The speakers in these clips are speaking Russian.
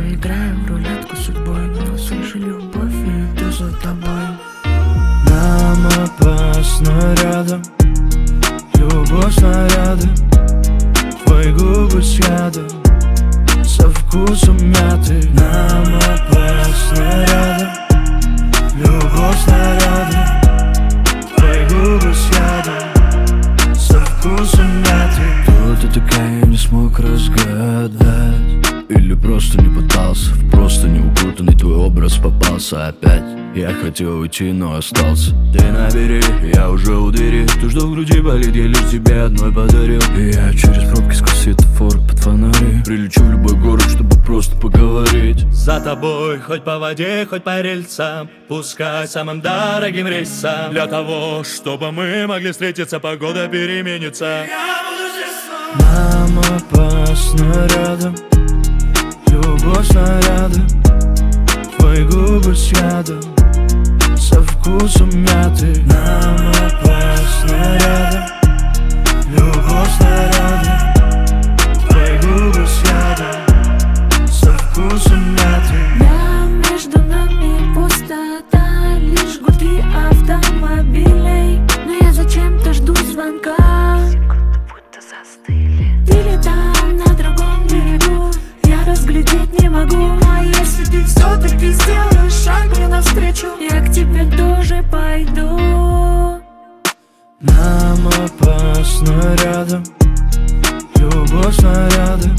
играю в рулетку судьбой, но слышу любовь и иду за тобой. Нам опасно рядом, любовь снаряда, твои губы с ядом, со вкусом мяты. Нам опасно рядом, любовь снаряда, твои губы с ядом, со вкусом мяты. Кто ты такая, я не смог разгадать, или просто не пытался, в просто не укутанный твой образ попался опять. Я хотел уйти, но остался. Ты набери, я уже у двери. То, что в груди болит, я лишь тебе одной подарил. И я через пробки сквозь светофор под фонари прилечу в любой город, чтобы просто поговорить. За тобой, хоть по воде, хоть по рельсам, пускай самым дорогим рейсом, для того, чтобы мы могли встретиться, погода переменится. Я буду здесь снова. Нам опасно рядом, любовь снаряда, твои губы с ядом, со вкусом мяты. Нам опасно рядом, любовь снаряда, твои губы с ядом, со вкусом мяты. Да, между нами пустота, лишь гудки автомобилей, но я зачем-то жду звонка. Секунды будто застыли. Ты ли там на другом берегу, я разглядеть не могу. А если ты все-таки сделаешь шаг мне навстречу, я к тебе тоже пойду. Нам опасно рядом, любовь снаряда,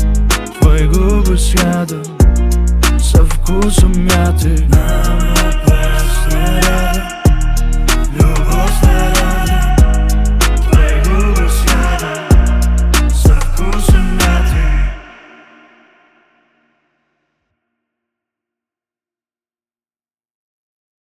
твои губы с ядом, со вкусом мяты. Нам опасно